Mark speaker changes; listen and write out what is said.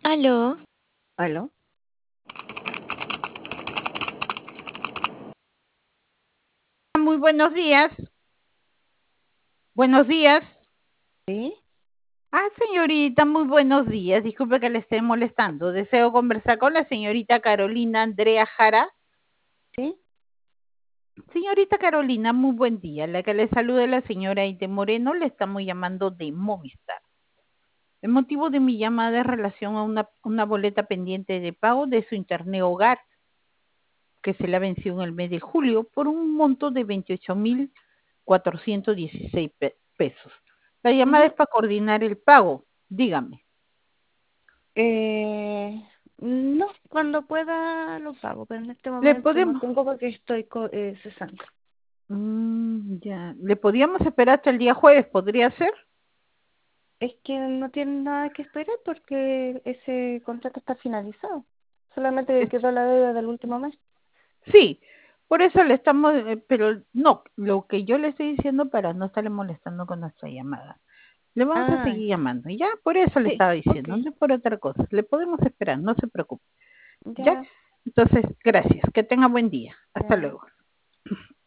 Speaker 1: Aló,
Speaker 2: ¿Aló?
Speaker 3: Muy buenos días. Buenos días.
Speaker 2: ¿Sí?
Speaker 3: Señorita, muy buenos días. Disculpe que le esté molestando. Deseo conversar con la señorita Carolina Andrea Jara.
Speaker 2: ¿Sí?
Speaker 3: Señorita Carolina, muy buen día. La que le saluda es la señora Ite Moreno. Le estamos llamando de Movistar. El motivo de mi llamada es relación a una boleta pendiente de pago de su internet hogar, que se la venció en el mes de julio por un monto de 28.416 pesos. La llamada es
Speaker 2: Ujú.
Speaker 3: para coordinar el pago. Dígame.
Speaker 2: No, cuando pueda lo pago, pero en este
Speaker 3: Le
Speaker 2: momento no
Speaker 3: podemos,
Speaker 2: tengo porque estoy cesante.
Speaker 3: ya, le podíamos esperar hasta el día jueves, ¿podría ser?
Speaker 2: Es que no tiene nada que esperar porque ese contrato está finalizado. Solamente que quedó la deuda del último mes.
Speaker 3: Sí, por eso le estamos, pero no, lo que yo le estoy diciendo para no estarle molestando con nuestra llamada. Le vamos a
Speaker 2: Ah,
Speaker 3: seguir llamando, ya, por eso le
Speaker 2: sí,
Speaker 3: estaba
Speaker 2: ok,
Speaker 3: diciendo, no es por otra cosa. Le podemos esperar, no se preocupe, ya.
Speaker 2: ya,
Speaker 3: Entonces, gracias, que tenga buen día. Hasta
Speaker 2: ya.
Speaker 3: luego.